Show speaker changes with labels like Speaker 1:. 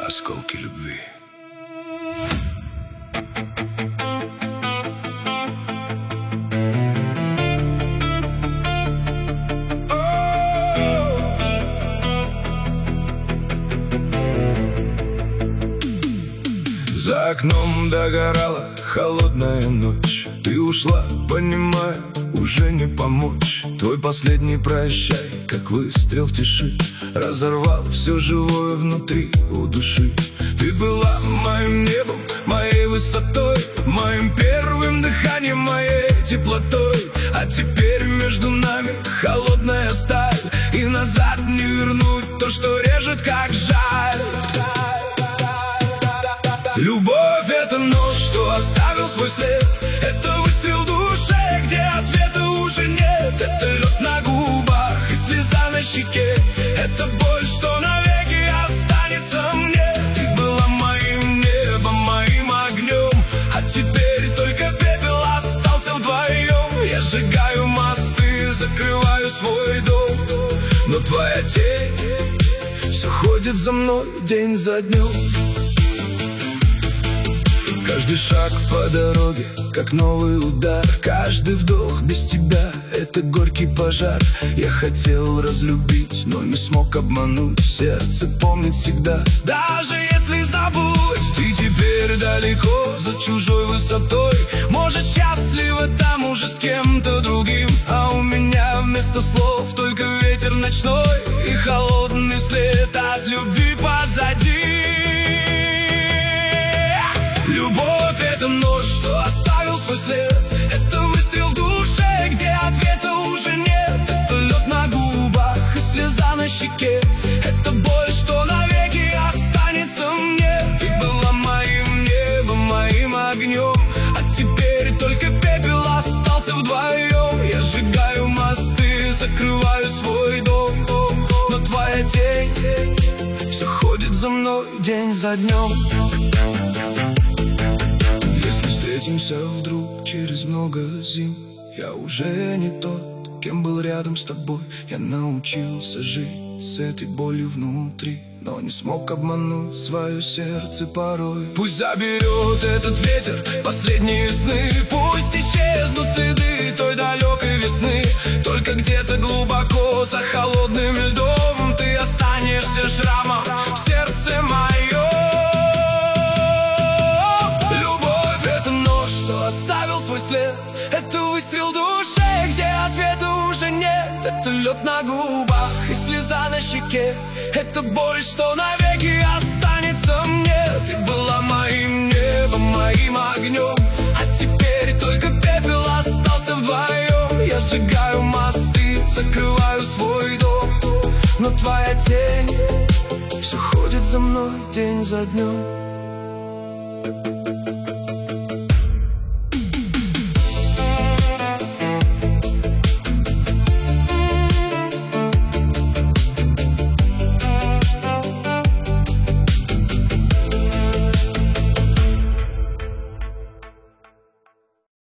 Speaker 1: осколки любви. За окном догорала холодная ночь. Ты ушла, понимая, уже не помочь. Твой последний прощай, как выстрел в тиши, разорвал все живое внутри у души. Ты была моим небом, моей высотой, моим первым дыханием, моей теплотой. А теперь между нами холодная сталь, и назад не вернуть то, что режет, как жаль. Любовь — это нож, что оставил свой след. Это выстрел в душе, где ответа уже нет. Это лед на губах и слеза на щеке. Это боль, что навеки останется мне. Ты была моим небом, моим огнем, а теперь только пепел остался вдвоем. Я сжигаю мосты, закрываю свой дом, но твоя тень все ходит за мной день за днем. Каждый шаг по дороге, как новый удар. Каждый вдох без тебя — это горький пожар. Я хотел разлюбить, но не смог обмануть. Сердце помнит всегда, даже если забудь. Ты теперь далеко, за чужой высотой. Может, счастлива там уже с кем-то другим. А у меня вместо слов только ветер ночной и холодный след от любви позади. Любовь — это нож, что оставил свой след. Это выстрел в душе, где ответа уже нет. Это лед на губах и слеза на щеке. Это боль, что навеки останется мне. Ты была моим небом, моим огнем, а теперь только пепел остался вдвоем. Я сжигаю мосты, закрываю свой дом, но твоя тень все ходит за мной день за днем. Встретимся вдруг через много зим, я уже не тот, кем был рядом с тобой. Я научился жить с этой болью внутри, но не смог обмануть свое сердце порой. Пусть заберет этот ветер последние сны, пусть исчезнут следы той далекой весны. Только где-то глубоко за холодным льдом ты останешься шрамом в сердце моем. Оставил свой след. Это выстрел в душе, где ответа уже нет. Это лед на губах и слеза на щеке. Это боль, что навеки останется мне. Ты была моим небом, моим огнем, а теперь только пепел остался вдвоем. Я сжигаю мосты, закрываю свой дом, но твоя тень все ходит за мной день за днем.